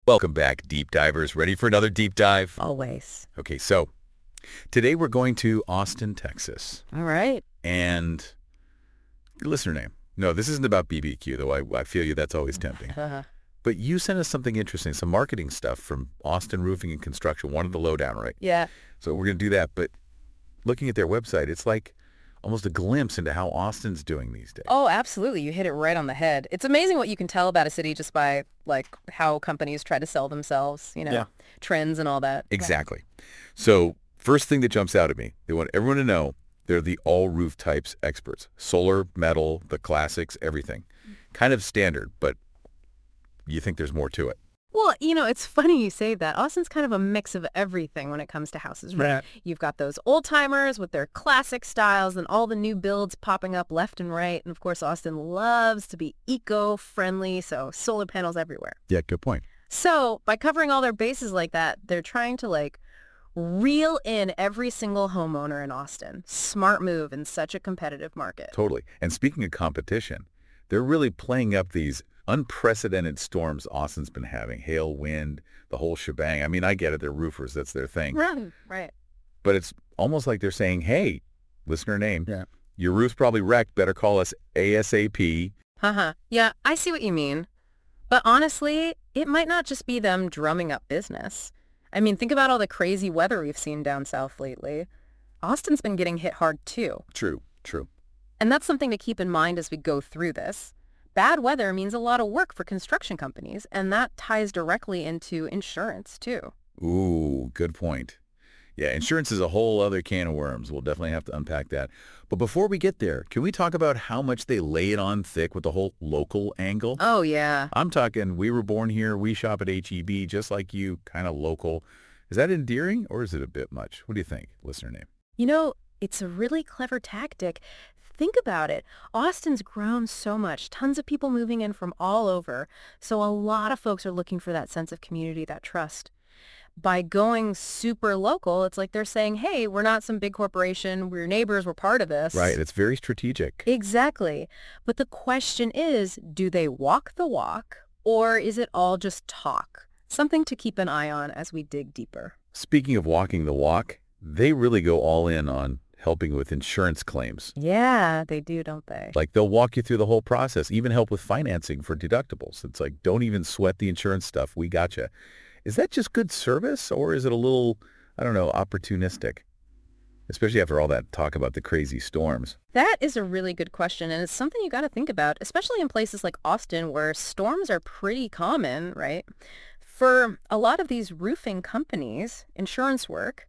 Welcome back, deep divers. Ready for another deep dive? Always. Okay, so today we're going to Austin, Texas. All right. And listener name. No, this isn't about BBQ, though I feel you that's always tempting. But you sent us something interesting, some marketing stuff from Austin Roofing and Construction, one of the lowdown, right? Yeah. So we're going to do that. But looking at their website, it's like almost a glimpse into how Austin's doing these days. Oh, absolutely. You hit it right on the head. It's amazing what you can tell about a city just by like how companies try to sell themselves, trends and all that. Exactly. So first thing that jumps out at me, they want everyone to know they're the all roof types experts. Solar, metal, the classics, everything. Kind of standard, but you think there's more to it. Well, it's funny you say that. Austin's kind of a mix of everything when it comes to houses. Right? You've got those old timers with their classic styles and all the new builds popping up left and right. And of course, Austin loves to be eco-friendly, so solar panels everywhere. Yeah, good point. So by covering all their bases like that, they're trying to reel in every single homeowner in Austin. Smart move in such a competitive market. Totally. And speaking of competition, they're really playing up these unprecedented storms Austin's been having. Hail, wind, the whole shebang. I mean, I get it. They're roofers. That's their thing. Right. But it's almost like they're saying, hey, listener name, your roof's probably wrecked. Better call us ASAP. Yeah, I see what you mean. But honestly, it might not just be them drumming up business. I mean, think about all the crazy weather we've seen down south lately. Austin's been getting hit hard, too. True. And that's something to keep in mind as we go through this. Bad weather means a lot of work for construction companies, and that ties directly into insurance, too. Ooh, good point. Yeah, insurance is a whole other can of worms. We'll definitely have to unpack that. But before we get there, can we talk about how much they lay it on thick with the whole local angle? Oh, yeah. I'm talking, we were born here, we shop at H-E-B, just like you, kind of local. Is that endearing, or is it a bit much? What do you think, listener name? It's a really clever tactic. Think about it. Austin's grown so much, tons of people moving in from all over. So a lot of folks are looking for that sense of community, that trust. By going super local, it's like they're saying, hey, we're not some big corporation. We're neighbors. We're part of this. Right. It's very strategic. Exactly. But the question is, do they walk the walk, or is it all just talk? Something to keep an eye on as we dig deeper. Speaking of walking the walk, they really go all in on helping with insurance claims. Yeah, they do, don't they? Like they'll walk you through the whole process, even help with financing for deductibles. It's like, don't even sweat the insurance stuff. We gotcha. Is that just good service, or is it a little, opportunistic? Especially after all that talk about the crazy storms. That is a really good question, and it's something you got to think about, especially in places like Austin where storms are pretty common, right? For a lot of these roofing companies, insurance work,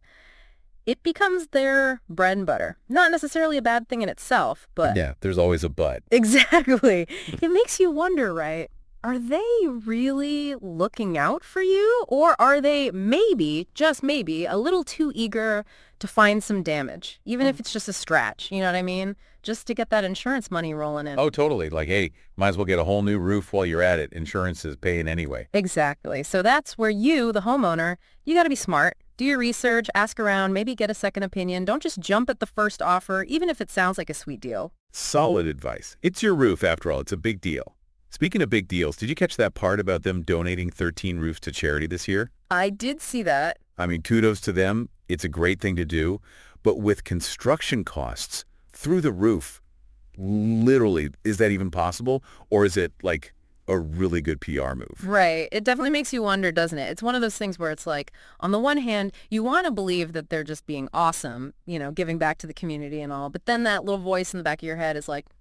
it becomes their bread and butter. Not necessarily a bad thing in itself, but... Yeah, there's always a but. Exactly. It makes you wonder, right? Are they really looking out for you? Or are they maybe, just maybe, a little too eager to find some damage? Even if it's just a scratch, you know what I mean? Just to get that insurance money rolling in. Oh, totally. Like, hey, might as well get a whole new roof while you're at it. Insurance is paying anyway. Exactly. So that's where you, the homeowner, you got to be smart. Do your research, ask around, maybe get a second opinion. Don't just jump at the first offer, even if it sounds like a sweet deal. Solid advice. It's your roof, after all. It's a big deal. Speaking of big deals, did you catch that part about them donating 13 roofs to charity this year? I did see that. I mean, kudos to them. It's a great thing to do. But with construction costs through the roof, literally, is that even possible? Or is it like a really good PR move? Right. It definitely makes you wonder, doesn't it? It's one of those things where it's like, on the one hand, you want to believe that they're just being awesome, giving back to the community and all. But then that little voice in the back of your head is like,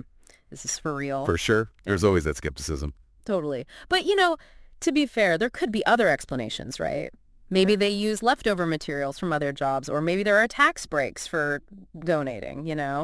is this for real? For sure. There's always that skepticism. Totally. But, to be fair, there could be other explanations, right? Maybe they use leftover materials from other jobs, or maybe there are tax breaks for donating,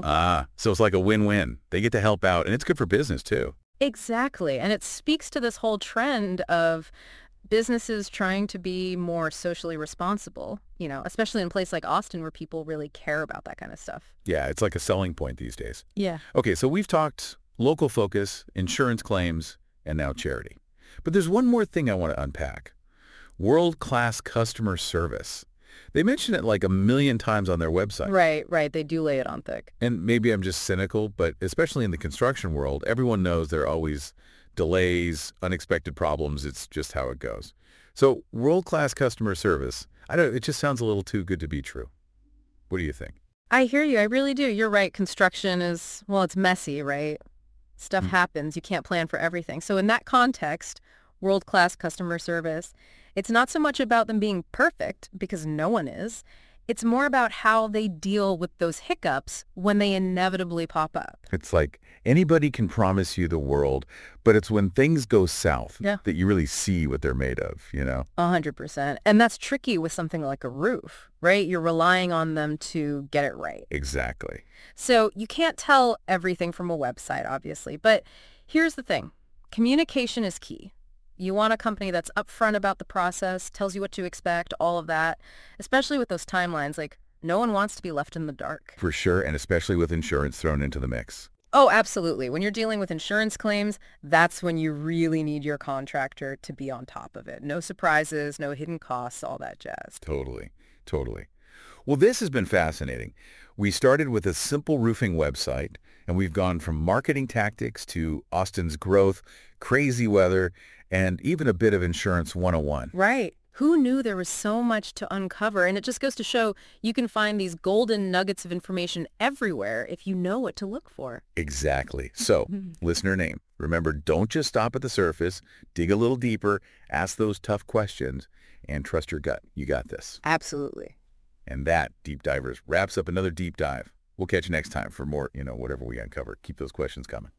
So it's like a win-win. They get to help out, and it's good for business, too. Exactly. And it speaks to this whole trend of businesses trying to be more socially responsible, especially in a place like Austin where people really care about that kind of stuff. Yeah, it's like a selling point these days. Yeah. Okay, so we've talked local focus, insurance claims, and now charity. But there's one more thing I want to unpack. World-class customer service. They mention it like a million times on their website. Right. They do lay it on thick. And maybe I'm just cynical, but especially in the construction world, everyone knows they're always delays, unexpected problems. It's just how it goes. So world-class customer service, it just sounds a little too good to be true. What do you think? I hear you. I really do. You're right. Construction is, well, it's messy, right? Stuff happens. You can't plan for everything. So in that context, world-class customer service, it's not so much about them being perfect, because no one is. It's more about how they deal with those hiccups when they inevitably pop up. It's like anybody can promise you the world, but it's when things go south Yeah. that you really see what they're made of, 100%. And that's tricky with something like a roof, right? You're relying on them to get it right. Exactly. So you can't tell everything from a website, obviously. But here's the thing. Communication is key. You want a company that's upfront about the process, tells you what to expect, all of that, especially with those timelines. Like, no one wants to be left in the dark. For sure, and especially with insurance thrown into the mix. Oh, absolutely. When you're dealing with insurance claims, that's when you really need your contractor to be on top of it. No surprises, no hidden costs, all that jazz. Totally, totally. Well, this has been fascinating. We started with a simple roofing website, and we've gone from marketing tactics to Austin's growth, crazy weather, and even a bit of Insurance 101. Right. Who knew there was so much to uncover? And it just goes to show you can find these golden nuggets of information everywhere if you know what to look for. Exactly. So, listener name, remember, don't just stop at the surface. Dig a little deeper, ask those tough questions, and trust your gut. You got this. Absolutely. And that, Deep Divers, wraps up another deep dive. We'll catch you next time for more, whatever we uncover. Keep those questions coming.